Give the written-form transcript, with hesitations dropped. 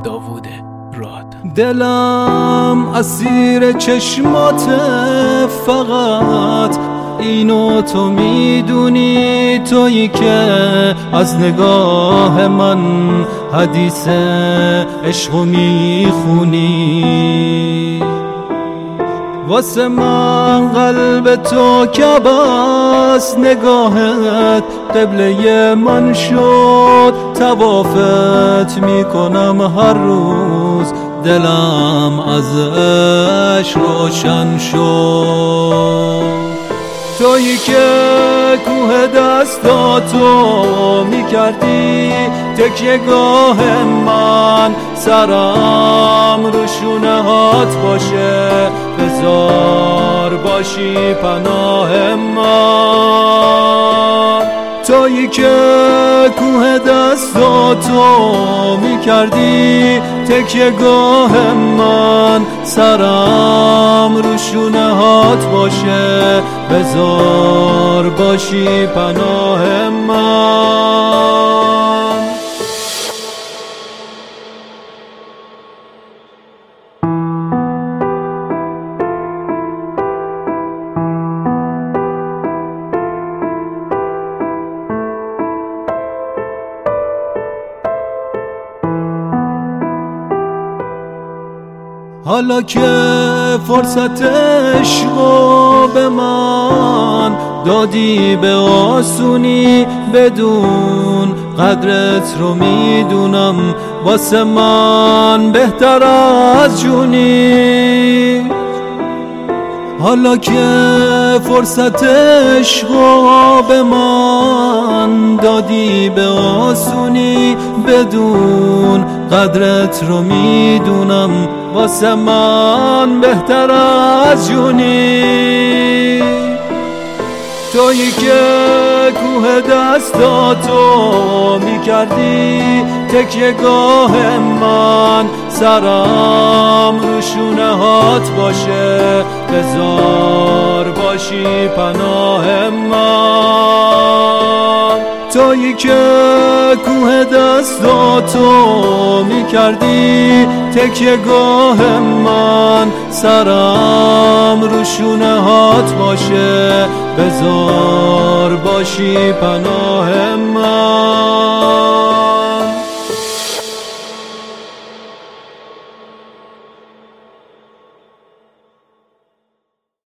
داوود راد. دلم اسیر چشمات، فقط اینو تو میدونی، تویی که از نگاه من حدیث عشقو میخونی. واسه من قلب تو کعبه‌ست، نگاهت قبله من شد، طوافت میکنم هر روز، دلم از عشق روشن شد. تویی که کوه دستاتو میکردی تکیه گاه من، سرم رو شونه هات باشه، بذار باشی پناه من. تویی که کوه دستاتو میکردی تکیه گاه من، سرم رو شونه هات باشه، بذار باشی پناه من. حالا که فرصت عشقو به من دادی به آسونی، بدون قدرت رو میدونم واسه من بهتر از جونی. حالا که فرصت عشقو به من دادی به آسونی، بدون قدرت رو میدونم واسه من بهتر از جونی. تویی که کوه دستاتو میکردی تکیه گاه من، سرم رو شونه هات باشه، بذار باشی پناه من. تویی که کوه دستاتو میکردی تکیه گاه من، سرم رو شونه هات باشه، بذار باشی پناه من.